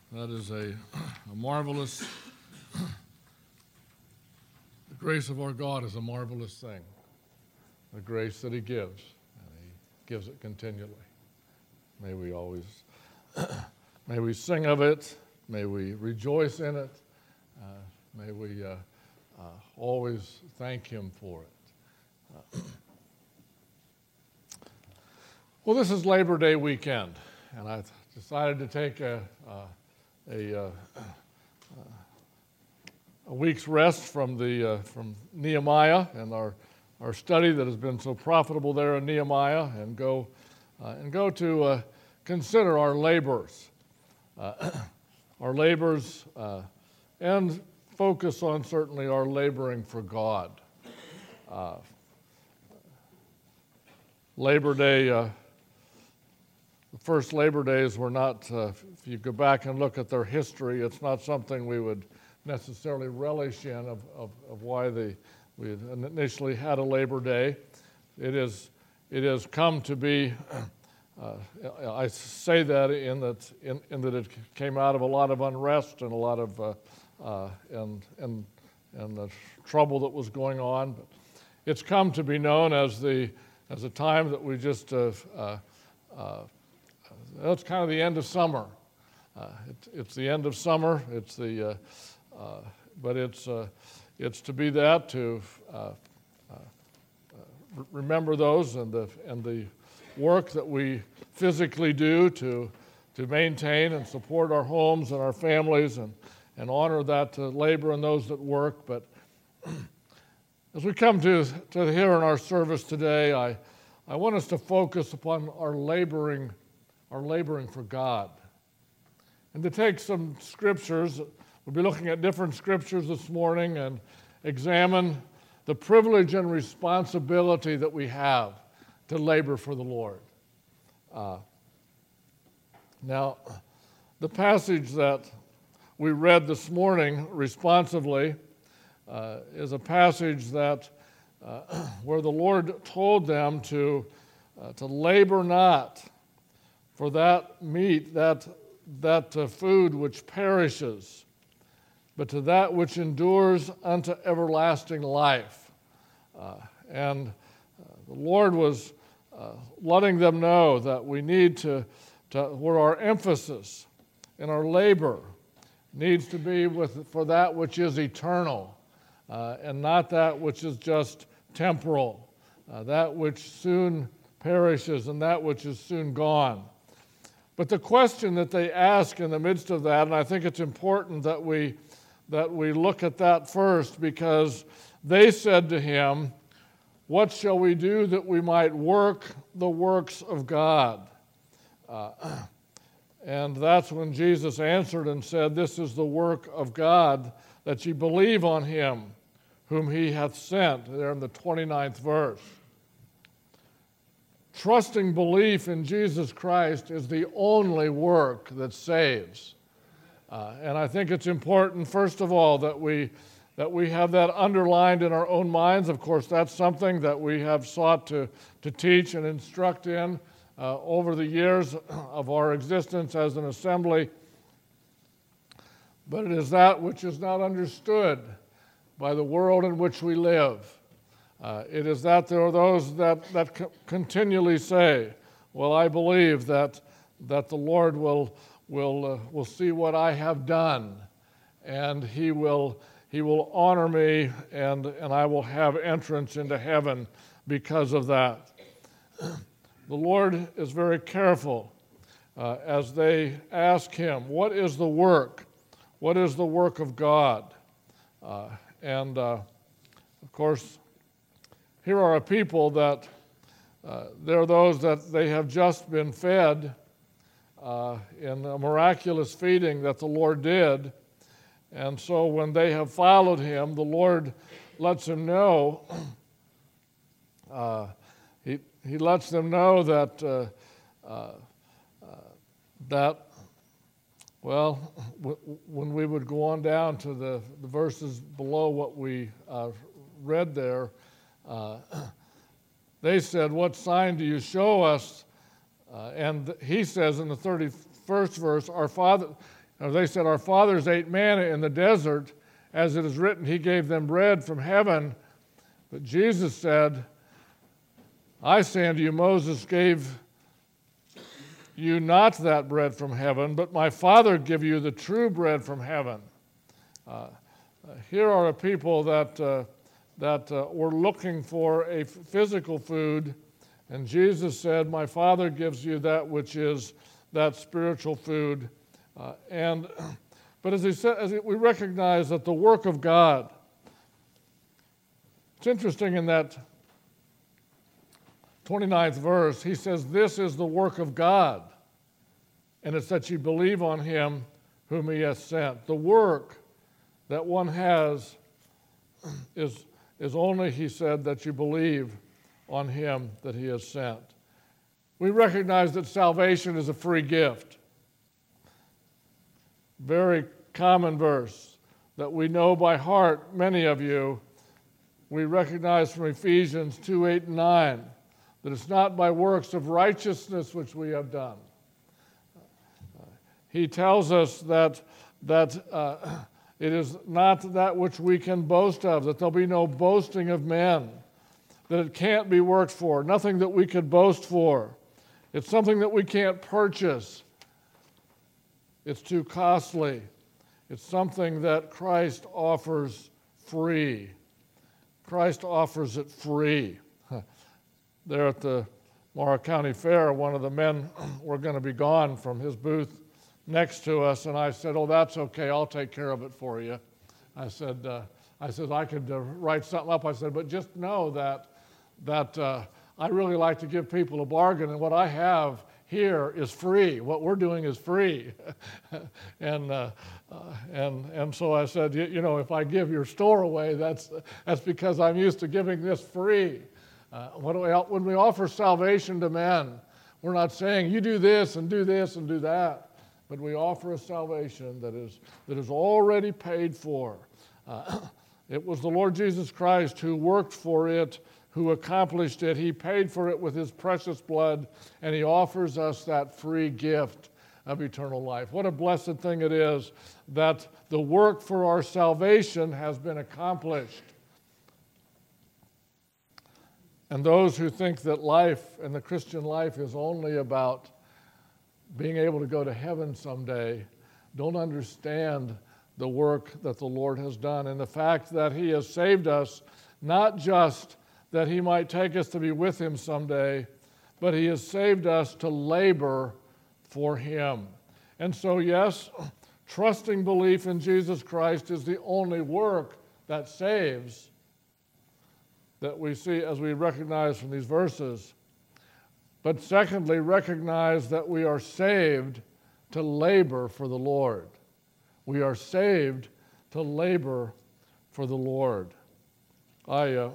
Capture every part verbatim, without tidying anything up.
That is a, a marvelous, the grace of our God is a marvelous thing. The grace that he gives, and he gives it continually. May we always, may we sing of it, may we rejoice in it, uh, may we uh, uh, always thank him for it. Uh, well, this is Labor Day weekend, and I decided to take a, a A, uh, a week's rest from the uh, from Nehemiah and our our study that has been so profitable there in Nehemiah, and go uh, and go to uh, consider our labors, uh, our labors, uh, and focus on certainly our laboring for God. Uh, Labor Day. Uh, The first Labor Days were not, uh, if you go back and look at their history, it's not something we would necessarily relish in of, of, of why they, we initially had a Labor Day. It is, it has come to be, uh, I say that in that, in, in that it came out of a lot of unrest and a lot of, uh, uh, and, and, and the trouble that was going on. But it's come to be known as the, as a time that we just, uh, uh, uh, That's kind of the end of summer. Uh, it, it's the end of summer. It's the, uh, uh, but it's uh, it's to be that to uh, uh, uh, remember those and the and the work that we physically do to to maintain and support our homes and our families and and honor that uh, labor and those that work. But as we come to to here in our service today, I I want us to focus upon our laboring. Are laboring for God. And to take some scriptures, we'll be looking at different scriptures this morning and examine the privilege and responsibility that we have to labor for the Lord. Uh, now, the passage that we read this morning responsively uh, is a passage that uh, where the Lord told them to, uh, to labor not for that meat, that, that uh, food which perishes, but to that which endures unto everlasting life. Uh, and uh, the Lord was uh, letting them know that we need to, to, where our emphasis in our labor needs to be with, for that which is eternal, uh, and not that which is just temporal, uh, that which soon perishes and that which is soon gone. But the question that they ask in the midst of that, and I think it's important that we that we look at that first, because they said to him, "What shall we do that we might work the works of God?" Uh, and that's when Jesus answered and said, "This is the work of God, that ye believe on him whom he hath sent," there in the twenty-ninth verse. Trusting belief in Jesus Christ is the only work that saves. Uh, and I think it's important, first of all, that we that we have that underlined in our own minds. Of course, that's something that we have sought to, to teach and instruct in uh, over the years of our existence as an assembly. But it is that which is not understood by the world in which we live. Uh, it is that there are those that, that co- continually say, "Well, I believe that that the Lord will will uh, will see what I have done, and He will He will honor me, and and I will have entrance into heaven because of that." The Lord is very careful uh, as they ask Him, "What is the work? What is the work of God?" Uh, and uh, of course, here are a people that, uh, there are those that they have just been fed uh, in a miraculous feeding that the Lord did. And so when they have followed him, the Lord lets them know, uh, he, he lets them know that, uh, uh, uh, that well, w- when we would go on down to the, the verses below what we uh, read there, Uh, they said, "What sign do you show us?" Uh, and he says in the thirty-first verse, "Our father," Now, they said, our fathers ate manna in the desert, as it is written, he gave them bread from heaven. But Jesus said, I say unto you, Moses gave you not that bread from heaven, but my Father give you the true bread from heaven. Uh, here are a people that, uh, that uh, were looking for a physical food, and Jesus said, my Father gives you that which is that spiritual food. Uh, and, but as he said, as we recognize that the work of God, it's interesting in that twenty-ninth verse, he says, this is the work of God, and it's that you believe on him whom he has sent. The work that one has is, is only, he said, that you believe on him that he has sent. We recognize that salvation is a free gift. Very common verse that we know by heart, many of you. We recognize from Ephesians two, eight, and nine that it's not by works of righteousness which we have done. He tells us that, that uh, it is not that which we can boast of, that there'll be no boasting of men, that it can't be worked for, nothing that we could boast for. It's something that we can't purchase. It's too costly. It's something that Christ offers free. Christ offers it free. There at the Morrow County Fair, one of the men were going to be gone from his booth next to us, and I said, oh, that's okay, I'll take care of it for you. I said, uh, I said, I could uh, write something up. I said, but just know that, that uh, I really like to give people a bargain, and what I have here is free. What we're doing is free. and, uh, uh, and, and so I said, you, you know, if I give your store away, that's, that's because I'm used to giving this free. Uh, when, we, when we offer salvation to men, we're not saying you do this and do this and do that, but we offer a salvation that is, that is already paid for. Uh, it was the Lord Jesus Christ who worked for it, who accomplished it. He paid for it with his precious blood, and he offers us that free gift of eternal life. What a blessed thing it is that the work for our salvation has been accomplished. And those who think that life and the Christian life is only about being able to go to heaven someday don't understand the work that the Lord has done and the fact that he has saved us, not just that he might take us to be with him someday, but he has saved us to labor for him. And so, yes, trusting belief in Jesus Christ is the only work that saves, that we see as we recognize from these verses. But secondly, recognize that we are saved to labor for the Lord. We are saved to labor for the Lord. I, uh,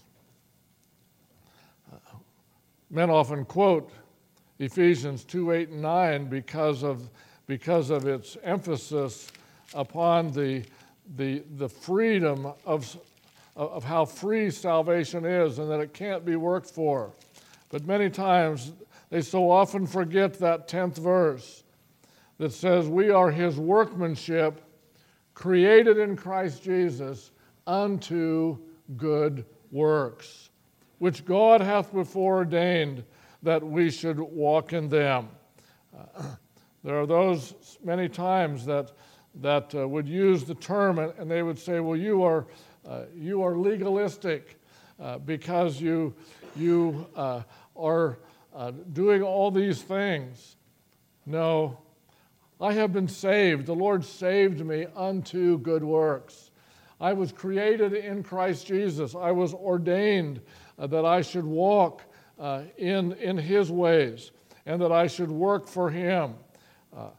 men often quote Ephesians two, eight, and nine because of, because of its emphasis upon the, the, the freedom of of how free salvation is and that it can't be worked for. But many times they so often forget that tenth verse that says, we are his workmanship, created in Christ Jesus unto good works, which God hath before ordained that we should walk in them. Uh, there are those many times that, that uh, would use the term and, and they would say, well, you are Uh, you are legalistic uh, because you, you uh, are uh, doing all these things. No, I have been saved. The Lord saved me unto good works. I was created in Christ Jesus. I was ordained uh, that I should walk uh, in, in his ways and that I should work for him. Uh,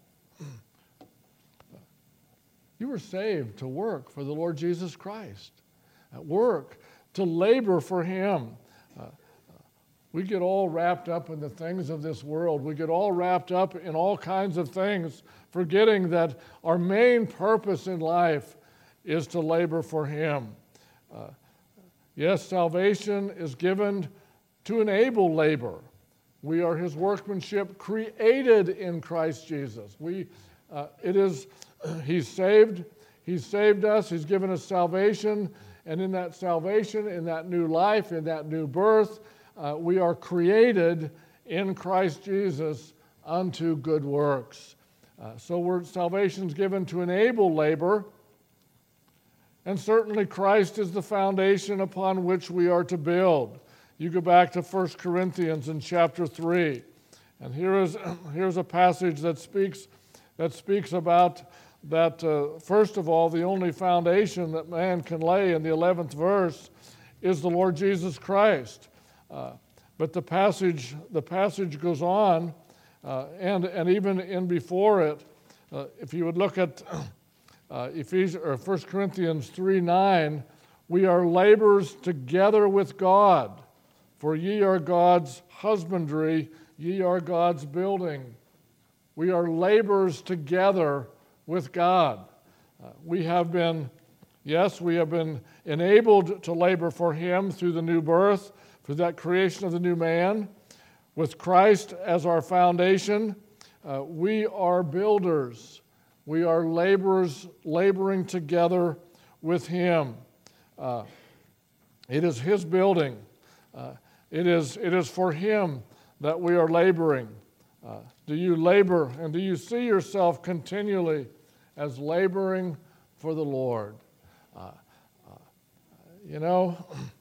You were saved to work for the Lord Jesus Christ, at work to labor for him. Uh, we get all wrapped up in the things of this world. We get all wrapped up in all kinds of things, forgetting that our main purpose in life is to labor for him. Uh, yes, salvation is given to enable labor. We are his workmanship created in Christ Jesus. We Uh, it is, He's saved, He's saved us, He's given us salvation, and in that salvation, in that new life, in that new birth, uh, we are created in Christ Jesus unto good works. Uh, so we're, salvation's given to enable labor, and certainly Christ is the foundation upon which we are to build. You go back to First Corinthians in chapter three, and here is here's a passage that speaks that speaks about that. Uh, first of all, the only foundation that man can lay in the eleventh verse is the Lord Jesus Christ. Uh, but the passage the passage goes on, uh, and and even in before it, uh, if you would look at uh, Ephesians or First Corinthians three nine, we are laborers together with God. For ye are God's husbandry, ye are God's building. We are laborers together with God. Uh, we have been, yes, we have been enabled to labor for Him through the new birth, through that creation of the new man. With Christ as our foundation, uh, we are builders. We are laborers laboring together with Him. Uh, it is His building. Uh, It is, it is for Him that we are laboring. Uh, do you labor and do you see yourself continually as laboring for the Lord? Uh, uh, you know,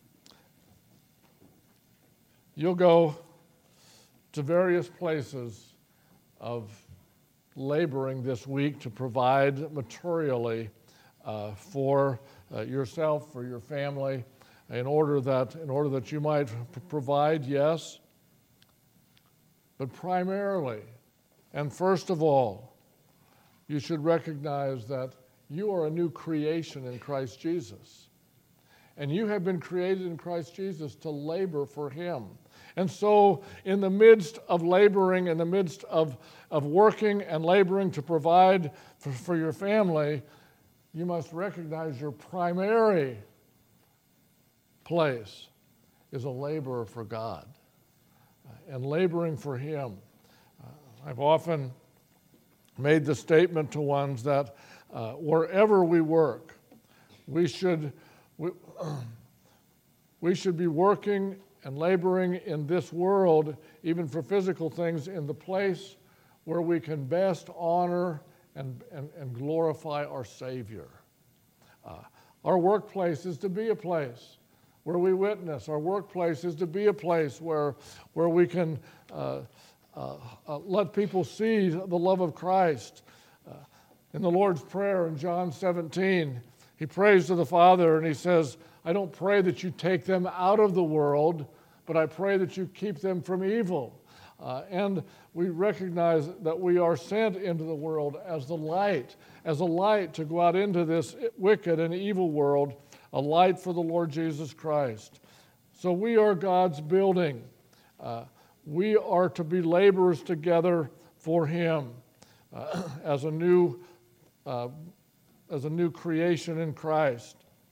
you'll go to various places of laboring this week to provide materially uh, for uh, yourself, for your family, in order that in order that you might provide, yes, but primarily and first of all, you should recognize that you are a new creation in Christ Jesus. And you have been created in Christ Jesus to labor for Him. And so in the midst of laboring, in the midst of, of working and laboring to provide for, for your family, you must recognize your primary place is a laborer for God uh, and laboring for Him. Uh, I've often made the statement to ones that uh, wherever we work, we should we, we should be working and laboring in this world, even for physical things, in the place where we can best honor and, and, and glorify our Savior. Uh, our workplace is to be a place where we witness. Our workplace is to be a place where, where we can uh, uh, uh, let people see the love of Christ. Uh, in the Lord's Prayer in John seventeen, He prays to the Father and He says, I don't pray that you take them out of the world, but I pray that you keep them from evil. Uh, and we recognize that we are sent into the world as the light, as a light to go out into this wicked and evil world, a light for the Lord Jesus Christ. So we are God's building. Uh, we are to be laborers together for Him uh, as a new, uh, as a new creation in Christ.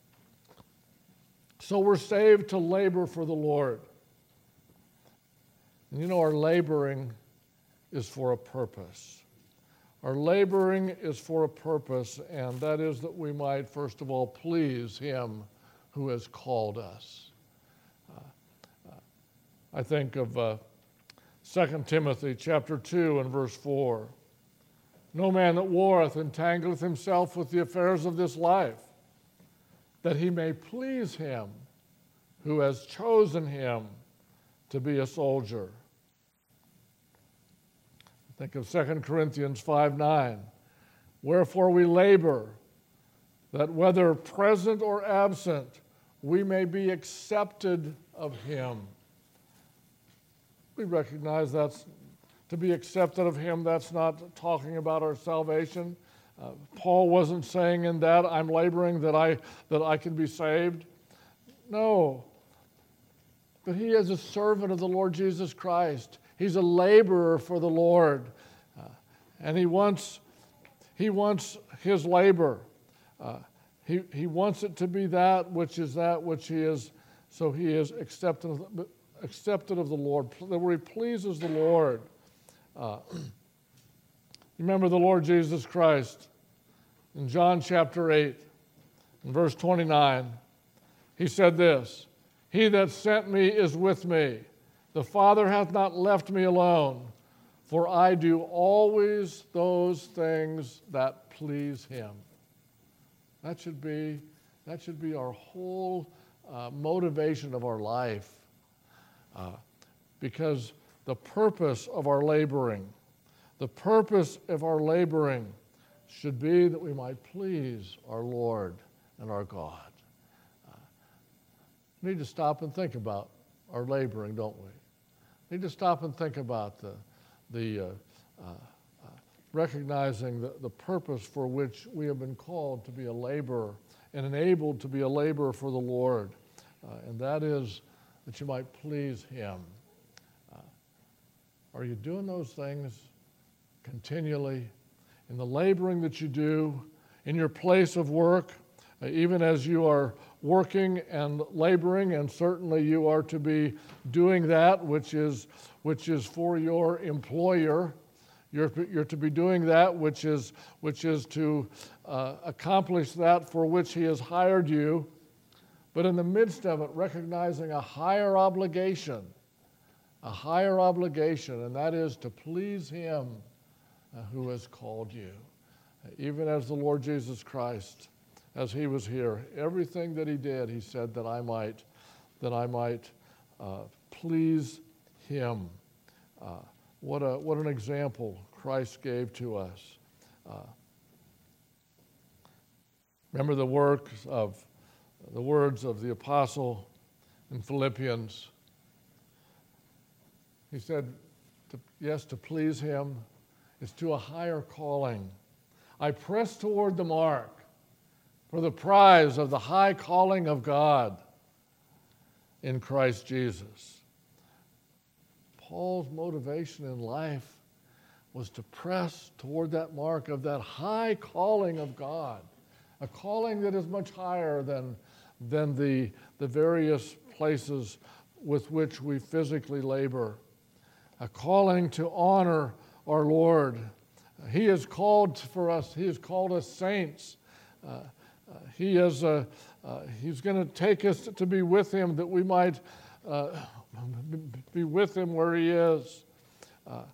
So we're saved to labor for the Lord. And you know, our laboring is for a purpose. Our laboring is for a purpose, and that is that we might, first of all, please Him who has called us. Uh, uh, I think of uh, Second Timothy chapter two and verse four. No man that warreth entangleth himself with the affairs of this life, that he may please Him who has chosen him to be a soldier. Think of Second Corinthians five nine. Wherefore we labor, that whether present or absent, we may be accepted of Him. We recognize that's to be accepted of Him, that's not talking about our salvation. Uh, Paul wasn't saying in that, I'm laboring that I, that I can be saved. No. But he is a servant of the Lord Jesus Christ. He's a laborer for the Lord. Uh, and he wants, he wants his labor. Uh, he, he wants it to be that which is that which he is, so he is accepted, accepted of the Lord, where he pleases the Lord. Uh, Remember the Lord Jesus Christ in John chapter eight, in verse twenty-nine. He said this, "He that sent me is with me. The Father hath not left me alone, for I do always those things that please him." That should be, that should be our whole uh, motivation of our life. Uh, because the purpose of our laboring, the purpose of our laboring should be that we might please our Lord and our God. Uh, we need to stop and think about our laboring, don't we? We need to stop and think about the, the uh, uh, uh, recognizing the, the purpose for which we have been called to be a laborer and enabled to be a laborer for the Lord, uh, and that is that you might please him. Uh, are you doing those things continually in the laboring that you do in your place of work, uh, even as you are working and laboring, and certainly you are to be doing that which is which is for your employer. You're, you're to be doing that which is which is to uh, accomplish that for which he has hired you, but in the midst of it, recognizing a higher obligation, a higher obligation, and that is to please him uh, who has called you. Uh, even as the Lord Jesus Christ, as he was here, everything that he did, he said that I might, that I might uh, please him. Uh, what a what an example Christ gave to us. Uh, remember the works of the words of the apostle in Philippians. He said, to, yes, to please him is to a higher calling. I press toward the mark for the prize of the high calling of God in Christ Jesus. Paul's motivation in life was to press toward that mark of that high calling of God, a calling that is much higher than, than the, the various places with which we physically labor, a calling to honor our Lord. He has called for us, he has called us saints. Uh, uh, he is, uh, uh, he's going to take us to be with him that we might uh, be with him where he is. Uh, uh,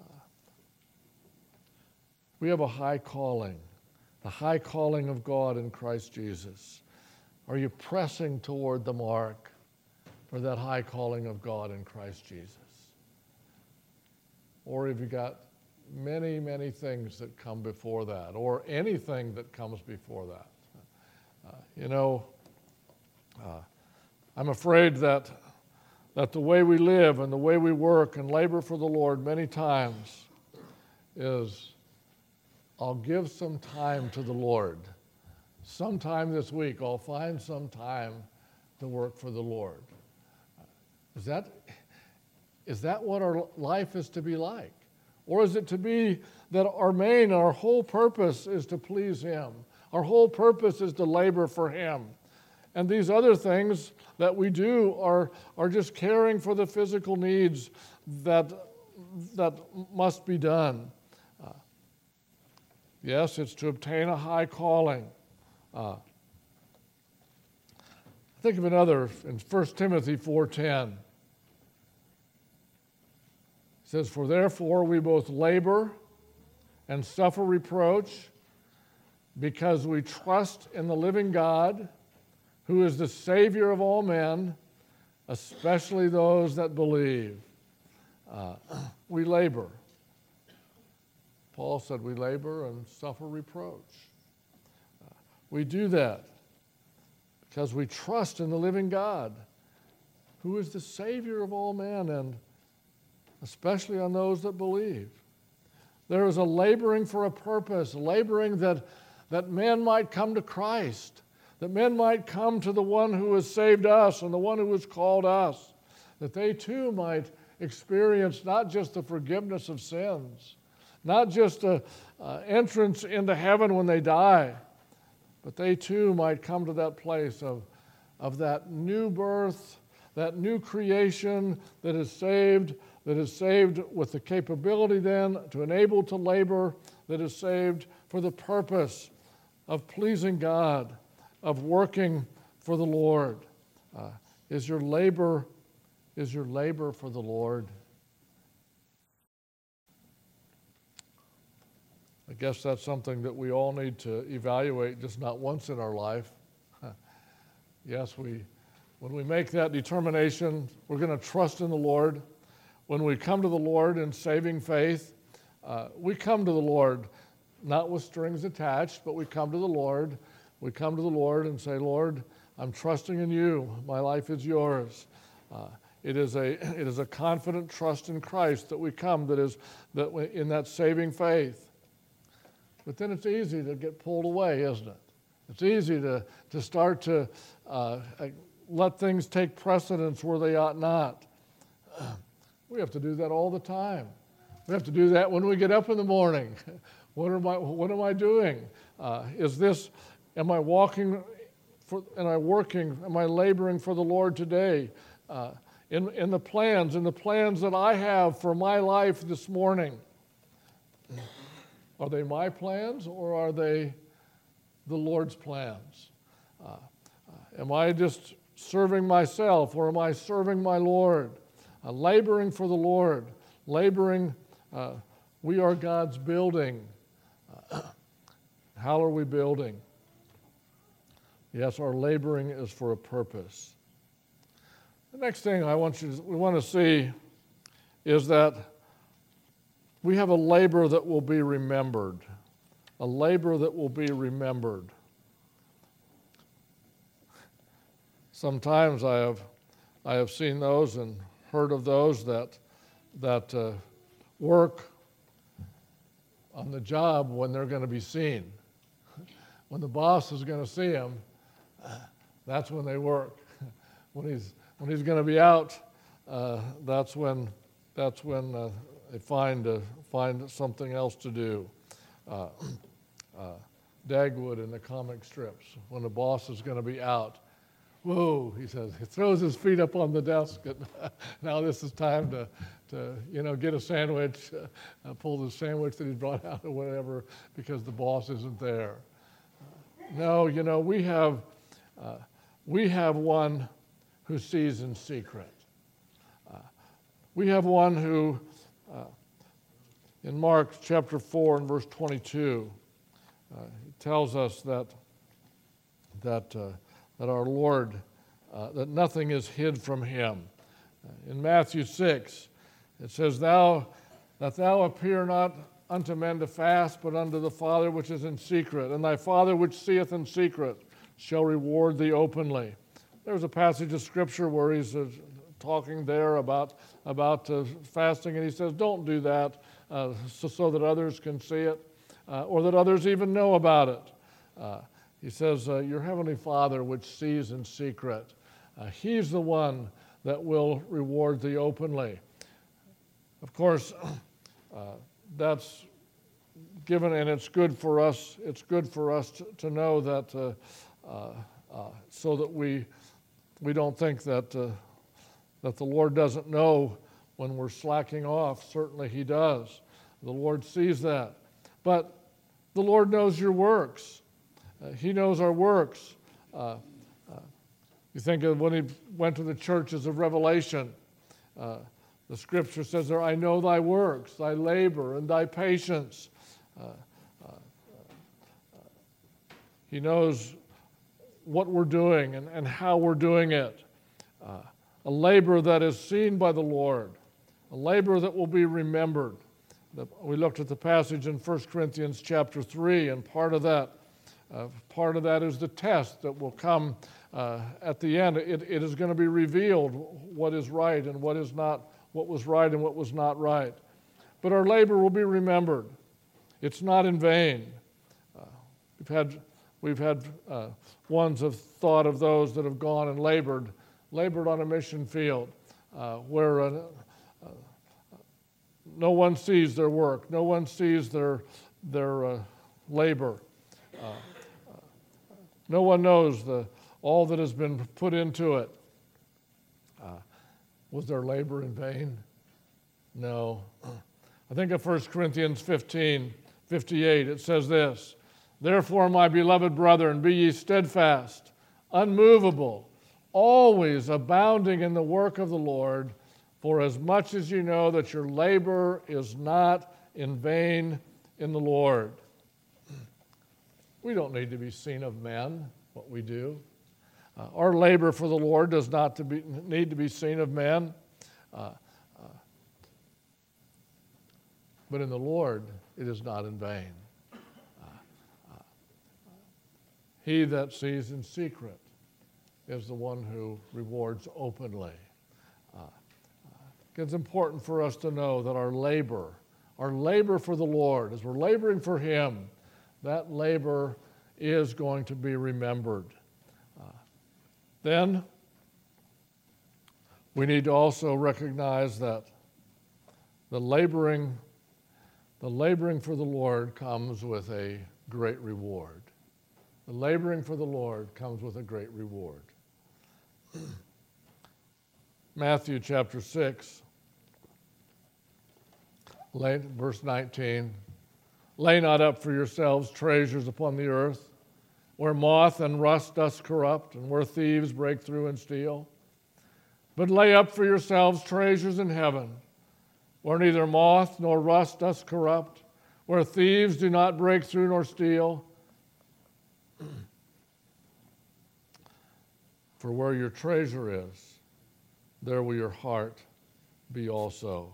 we have a high calling, the high calling of God in Christ Jesus. Are you pressing toward the mark for that high calling of God in Christ Jesus? Or have you got many, many things that come before that, or anything that comes before that? Uh, you know, uh, I'm afraid that that the way we live and the way we work and labor for the Lord many times is, I'll give some time to the Lord. Sometime this week, I'll find some time to work for the Lord. Is that, is that what our life is to be like? Or is it to be that our main, our whole purpose is to please him? Our whole purpose is to labor for him. And these other things that we do are, are just caring for the physical needs that, that must be done. Uh, yes, it's to obtain a high calling. Uh, think of another in First Timothy four ten. It says, "For therefore we both labor and suffer reproach, because we trust in the living God, who is the Savior of all men, especially those that believe." Uh, we labor. Paul said we labor and suffer reproach. Uh, we do that because we trust in the living God, who is the Savior of all men, and especially on those that believe. There is a laboring for a purpose, laboring that, that men might come to Christ, that men might come to the one who has saved us and the one who has called us, that they too might experience not just the forgiveness of sins, not just an entrance into heaven when they die, but they too might come to that place of, of that new birth, that new creation that is saved, that is saved with the capability then to enable to labor that is saved for the purpose of pleasing God, of working for the Lord. Uh, is your labor, is your labor for the Lord? I guess that's something that we all need to evaluate, just not once in our life. Yes, we, when we make that determination, we're going to trust in the Lord. When we come to the Lord in saving faith, uh, we come to the Lord not with strings attached, but we come to the Lord. We come to the Lord and say, Lord, I'm trusting in you. My life is yours. Uh, it is a it is a confident trust in Christ that we come. That is that in that saving faith. But then it's easy to get pulled away, isn't it? It's easy to to start to uh, let things take precedence where they ought not. We have to do that all the time. We have to do that when we get up in the morning. What am I, what am I doing? Uh, is this, am I walking, for, am I working, am I laboring for the Lord today? Uh, in, in the plans, in the plans that I have for my life this morning, are they my plans or are they the Lord's plans? Uh, uh, am I just serving myself or am I serving my Lord? Uh, laboring for the Lord, laboring, uh, we are God's building. Uh, how are we building? Yes, our laboring is for a purpose. The next thing I want you to, we want to see is that we have a labor that will be remembered. A labor that will be remembered. Sometimes I have, I have seen those and heard of those that that uh, work on the job when they're going to be seen. When the boss is going to see them, that's when they work. When he's when he's going to be out, uh, that's when that's when uh, they find uh, find something else to do. Uh, uh, Dagwood in the comic strips, when the boss is going to be out. Whoa, he says, he throws his feet up on the desk, and now this is time to, to you know, get a sandwich, uh, pull the sandwich that he brought out or whatever, because the boss isn't there. Uh, no, you know, we have, uh, we have one who sees in secret. Uh, we have one who, uh, in Mark chapter four and verse twenty-two, uh, he tells us that, that, uh, that our Lord, uh, that nothing is hid from him. Uh, in Matthew six, it says, Thou, that thou appear not unto men to fast, but unto the Father which is in secret. And thy Father which seeth in secret shall reward thee openly. There's a passage of Scripture where he's uh, talking there about, about uh, fasting, and he says, don't do that uh, so, so that others can see it, uh, or that others even know about it. Uh, He says, uh, your heavenly Father which sees in secret, uh, he's the one that will reward thee openly. Of course, uh, that's given, and it's good for us, it's good for us to, to know that, uh, uh, uh, so that we we don't think that, uh, that the Lord doesn't know when we're slacking off. Certainly he does. The Lord sees that. But the Lord knows your works. Uh, he knows our works. Uh, uh, you think of when he went to the churches of Revelation, uh, the scripture says there, I know thy works, thy labor, and thy patience. Uh, uh, uh, he knows what we're doing and, and how we're doing it. Uh, a labor that is seen by the Lord, a labor that will be remembered. The, we looked at the passage in First Corinthians chapter three, and part of that Uh, part of that is the test that will come uh, at the end. It, it is going to be revealed what is right and what is not, what was right and what was not right. But our labor will be remembered. It's not in vain. Uh, we've had, we've had uh, ones have thought of those that have gone and labored, labored on a mission field uh, where uh, uh, no one sees their work, no one sees their, their uh, labor. Uh, No one knows the, all that has been put into it. Uh, was their labor in vain? No. I think of First Corinthians fifteen, fifty-eight, it says this, "Therefore, my beloved brethren, be ye steadfast, unmovable, always abounding in the work of the Lord, for as much as you know that your labor is not in vain in the Lord." We don't need to be seen of men, what we do. Uh, our labor for the Lord does not to be, need to be seen of men. Uh, uh, but in the Lord, it is not in vain. Uh, uh, he that sees in secret is the one who rewards openly. Uh, uh, it's important for us to know that our labor, our labor for the Lord, as we're laboring for Him, that labor is going to be remembered. Uh, then, we need to also recognize that the laboring, the laboring for the Lord comes with a great reward. The laboring for the Lord comes with a great reward. Matthew chapter six, verse nineteen. "Lay not up for yourselves treasures upon the earth, where moth and rust doth corrupt, and where thieves break through and steal. But lay up for yourselves treasures in heaven, where neither moth nor rust doth corrupt, where thieves do not break through nor steal. For where your treasure is, there will your heart be also."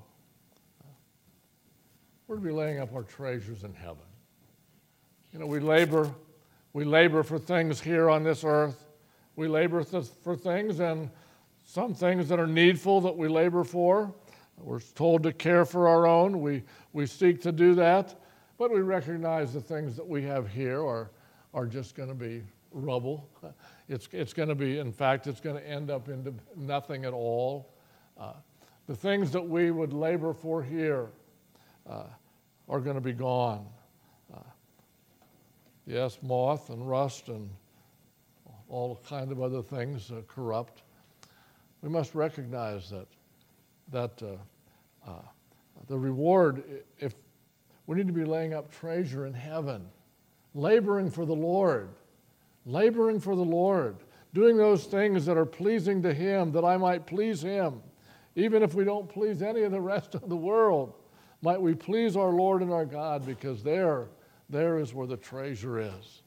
We're to be laying up our treasures in heaven. You know, we labor, we labor for things here on this earth. We labor th- for things, and some things that are needful that we labor for. We're told to care for our own. We we seek to do that, but we recognize the things that we have here are are just going to be rubble. It's it's going to be, in fact, it's going to end up into nothing at all. Uh, the things that we would labor for here uh, are going to be gone. Uh, yes, moth and rust and all kind of other things uh, corrupt. We must recognize that that uh, uh, the reward, if we need to be laying up treasure in heaven, laboring for the Lord, laboring for the Lord, doing those things that are pleasing to Him, that I might please Him. Even if we don't please any of the rest of the world, might we please our Lord and our God, because there, there is where the treasure is.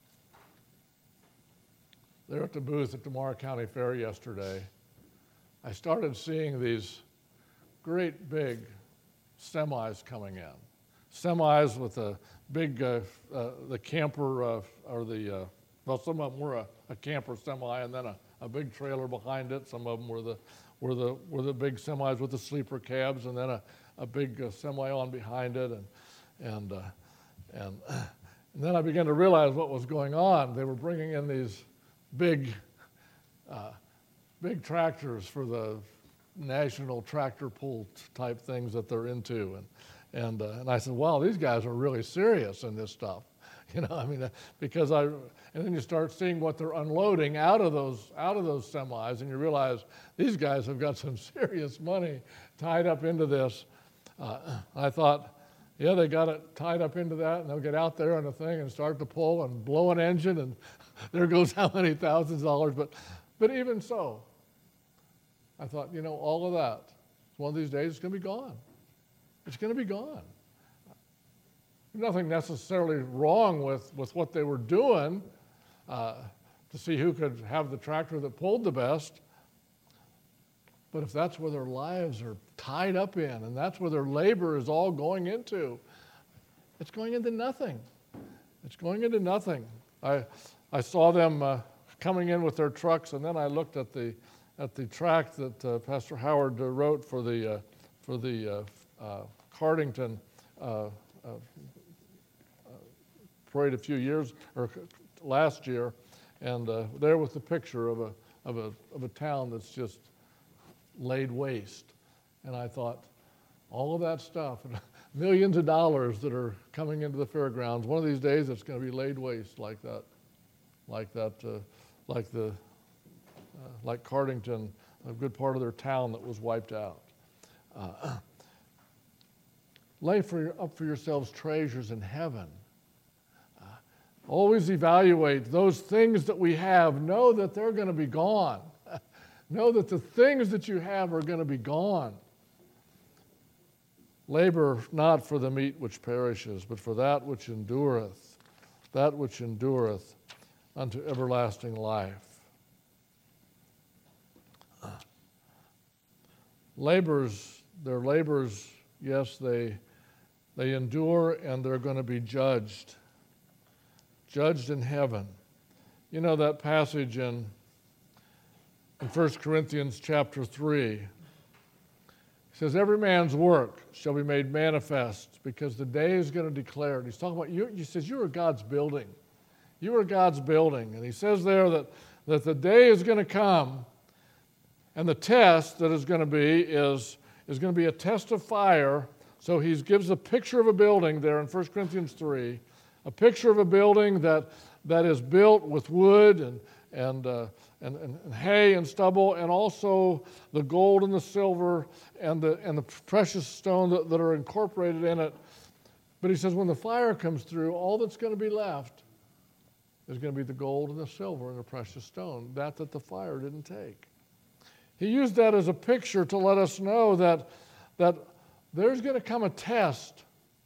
There at the booth at the Morrow County Fair yesterday, I started seeing these great big semis coming in. Semis with a big, uh, uh, the camper, uh, or the, uh, well, some of them were a, a camper semi and then a, a big trailer behind it. Some of them were the, were the, were the big semis with the sleeper cabs, and then a, a big uh, semi on behind it. And, and, uh, and, and then I began to realize what was going on. They were bringing in these big, uh, big tractors for the national tractor pull type things that they're into. And, and, uh, and I said, wow, these guys are really serious in this stuff. You know, I mean, uh, because I, and then you start seeing what they're unloading out of those, out of those semis, and you realize these guys have got some serious money tied up into this. Uh, I thought, yeah, they got it tied up into that, and they'll get out there on the thing and start to pull and blow an engine, and there goes how many thousands of dollars. But, but even so, I thought, you know, all of that, one of these days it's going to be gone. It's going to be gone. Nothing necessarily wrong with, with what they were doing uh, to see who could have the tractor that pulled the best. But if that's where their lives are tied up in, and that's where their labor is all going into, it's going into nothing. It's going into nothing. I I saw them uh, coming in with their trucks, and then I looked at the at the tract that uh, Pastor Howard uh, wrote for the uh, for the uh, uh, Cardington uh, uh, parade a few years or last year, and uh, there was the picture of a of a of a town that's just laid waste. And I thought, all of that stuff, and millions of dollars that are coming into the fairgrounds, one of these days it's going to be laid waste like that, like that, uh, like the, uh, like Cardington, a good part of their town that was wiped out. Uh, lay for your, up for yourselves treasures in heaven, Always evaluate those things that we have. Know that they're going to be gone. Know that the things that you have are going to be gone. Labor not for the meat which perishes, but for that which endureth, that which endureth unto everlasting life. Labors, their labors, yes, they, they endure, and they're going to be judged. Judged in heaven. You know that passage in, in First Corinthians chapter three. It says, every man's work shall be made manifest, because the day is going to declare it. He's talking about, you. He says, you are God's building. You are God's building. And he says there that, that the day is going to come, and the test that is going to be is, is going to be a test of fire. So he gives a picture of a building there in First Corinthians three, a picture of a building that, that is built with wood and, and, uh, and, and, and hay and stubble, and also the gold and the silver and the, and the precious stone that, that are incorporated in it. But he says when the fire comes through, all that's going to be left is going to be the gold and the silver and the precious stone, that that the fire didn't take. He used that as a picture to let us know that, that there's going to come a test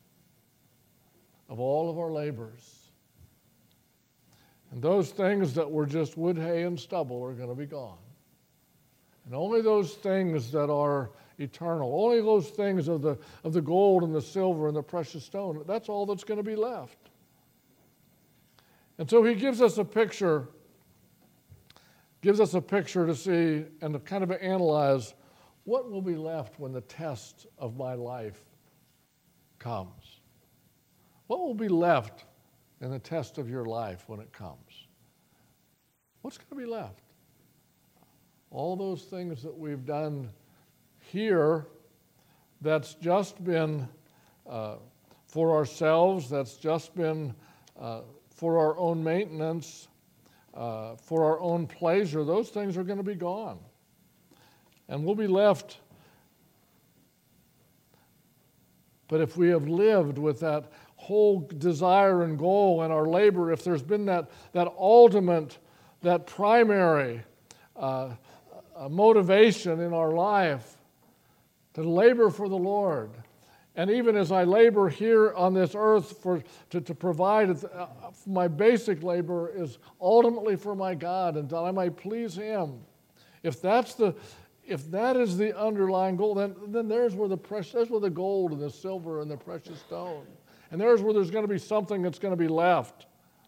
of all of our labors. And those things that were just wood, hay, and stubble are going to be gone. And only those things that are eternal, only those things of the, of the gold and the silver and the precious stone, that's all that's going to be left. And so he gives us a picture, gives us a picture to see and to kind of analyze what will be left when the test of my life comes. What will be left in the test of your life when it comes? What's going to be left? All those things that we've done here that's just been uh, for ourselves, that's just been uh, for our own maintenance, uh, for our own pleasure, those things are going to be gone. And we'll be left. But if we have lived with that whole desire and goal and our labor, if there's been that, that ultimate, that primary uh, uh, motivation in our life to labor for the Lord, and even as I labor here on this earth for to, to provide, uh, my basic labor is ultimately for my God and that I might please Him. If that's the If that is the underlying goal, then, then there's where the precious, there's where the gold and the silver and the precious stone, and there's where there's going to be something that's going to be left.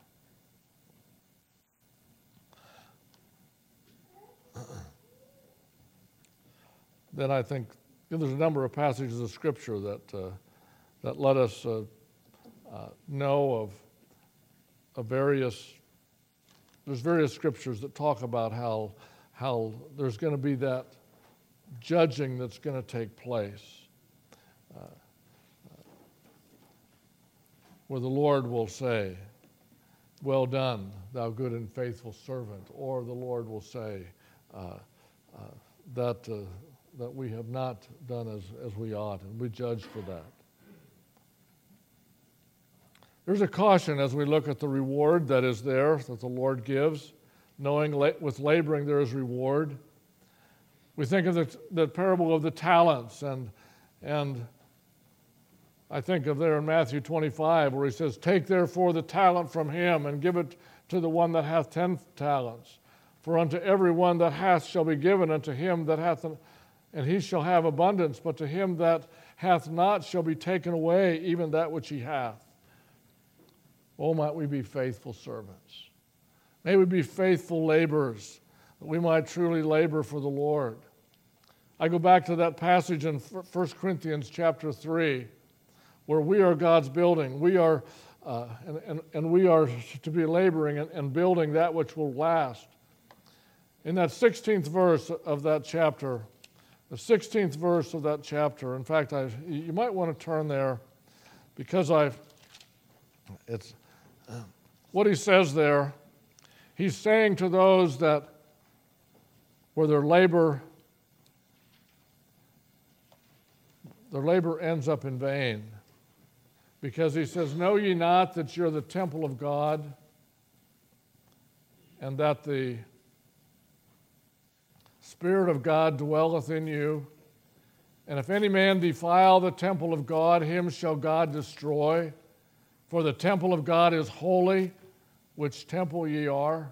Then I think you know, there's a number of passages of Scripture that uh, that let us uh, uh, know of, of various. There's various scriptures that talk about how how there's going to be that judging that's going to take place, uh, where the Lord will say, "Well done, thou good and faithful servant," or the Lord will say uh, uh, that uh, that we have not done as, as we ought, and we judge for that. There's a caution as we look at the reward that is there, that the Lord gives, knowing la- with laboring there is reward. We think of the, the parable of the talents, and, and I think of there in Matthew twenty-five where he says, "Take therefore the talent from him and give it to the one that hath ten talents. For unto every one that hath shall be given, unto him that hath, an, and he shall have abundance, but to him that hath not shall be taken away even that which he hath." Oh, might we be faithful servants. May we be faithful laborers, that we might truly labor for the Lord. I go back to that passage in First Corinthians chapter three, where we are God's building. We are, uh, and, and, and we are to be laboring and, and building that which will last. In that sixteenth verse of that chapter, the sixteenth verse of that chapter, in fact, I, you might want to turn there, because I've, it's, uh, what he says there, he's saying to those that where their labor their labor ends up in vain. because he says, know ye not that you're the temple of God, and that the Spirit of God dwelleth in you? And if any man defile the temple of God, him shall God destroy. For the temple of God is holy, which temple ye are.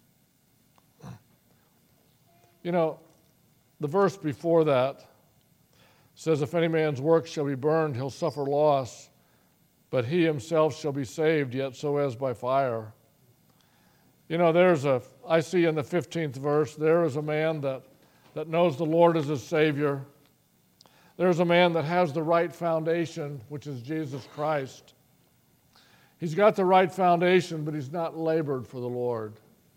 You know, the verse before that says, if any man's work shall be burned, he'll suffer loss, but he himself shall be saved, yet so as by fire. You know, there's a, I see in the fifteenth verse, there is a man that, that knows the Lord as his Savior. There's a man that has the right foundation, which is Jesus Christ. He's got the right foundation, but he's not labored for the Lord.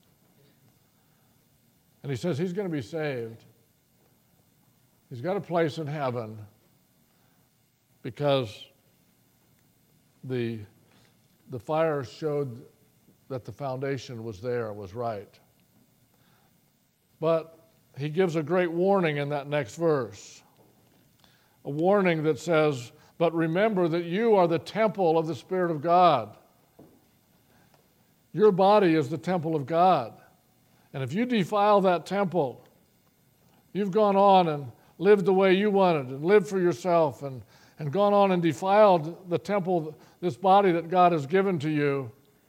And he says he's going to be saved. He's got a place in heaven because the, the fire showed that the foundation was there, was right. But he gives a great warning in that next verse. A warning that says, but remember that you are the temple of the Spirit of God. Your body is the temple of God. And if you defile that temple, you've gone on and lived the way you wanted and lived for yourself and, and gone on and defiled the temple, this body that God has given to you.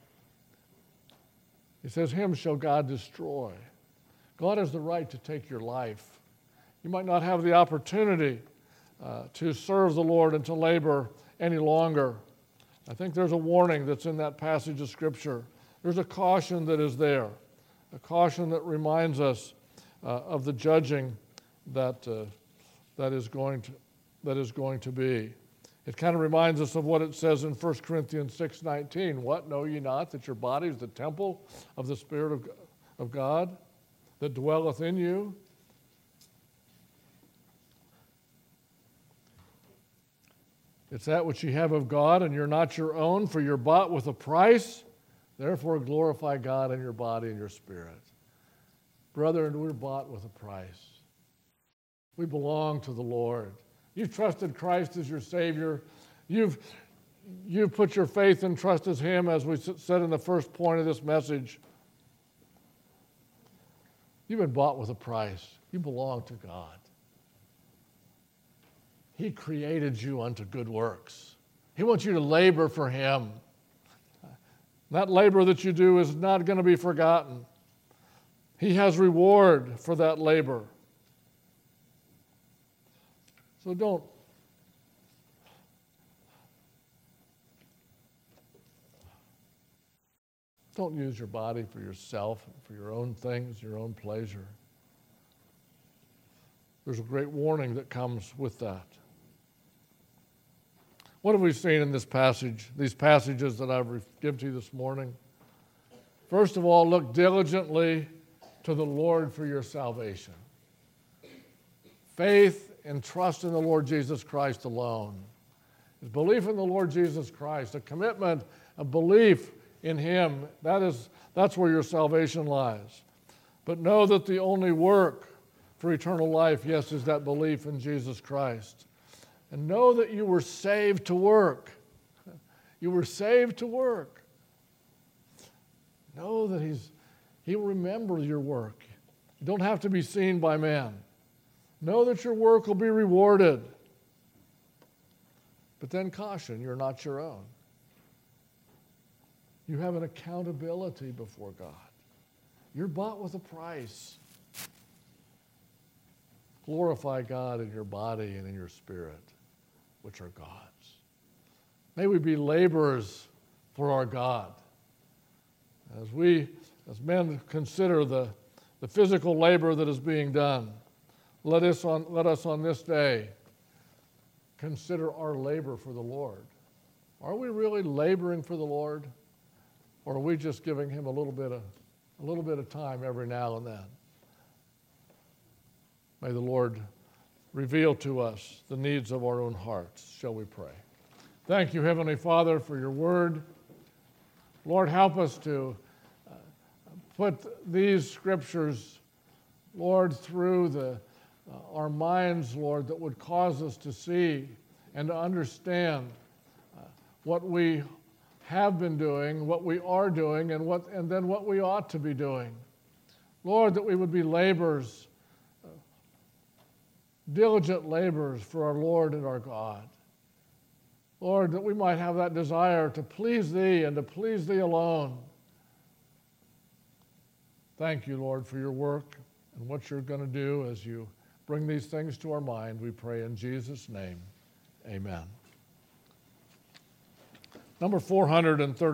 He says, him shall God destroy. God has the right to take your life. You might not have the opportunity uh, to serve the Lord and to labor any longer. I think there's a warning that's in that passage of Scripture. There's a caution that is there, a caution that reminds us uh, of the judging that uh, that is going to that is going to be. It kind of reminds us of what it says in First Corinthians six nineteen. What, know ye not that your body is the temple of the Spirit of, of God that dwelleth in you? It's that which ye have of God, and you're not your own, for you're bought with a price. Therefore glorify God in your body and your spirit. Brethren, we're bought with a price. We belong to the Lord. You've trusted Christ as your Savior. You've, you've put your faith and trust as Him, as we said in the first point of this message. You've been bought with a price. You belong to God. He created you unto good works. He wants you to labor for Him. That labor that you do is not going to be forgotten. He has reward for that labor. So don't, don't use your body for yourself, for your own things, your own pleasure. There's a great warning that comes with that. What have we seen in this passage, these passages that I've given to you this morning? First of all, look diligently to the Lord for your salvation. Faith and trust in the Lord Jesus Christ alone. Is belief in the Lord Jesus Christ, a commitment, a belief in Him. That is, that's where your salvation lies. But know that the only work for eternal life, yes, is that belief in Jesus Christ. And know that you were saved to work. You were saved to work. Know that He's, He will remember your work. You don't have to be seen by man. Know that your work will be rewarded. But then caution, you're not your own. You have an accountability before God. You're bought with a price. Glorify God in your body and in your spirit, which are God's. May we be laborers for our God. As we, as men, consider the, the physical labor that is being done, let us on, let us on this day consider our labor for the Lord. Are we really laboring for the Lord? Or are we just giving Him a little bit of, a little bit of time every now and then? May the Lord reveal to us the needs of our own hearts. Shall we pray? Thank you, Heavenly Father, for your word. Lord, help us to uh, put these scriptures, Lord, through the, uh, our minds, Lord, that would cause us to see and to understand uh, what we have been doing, what we are doing, and, what, and then what we ought to be doing. Lord, that we would be laborers, diligent laborers for our Lord and our God. Lord, that we might have that desire to please Thee and to please Thee alone. Thank you, Lord, for your work and what you're going to do as you bring these things to our mind. We pray in Jesus' name. Amen. Number four hundred thirty.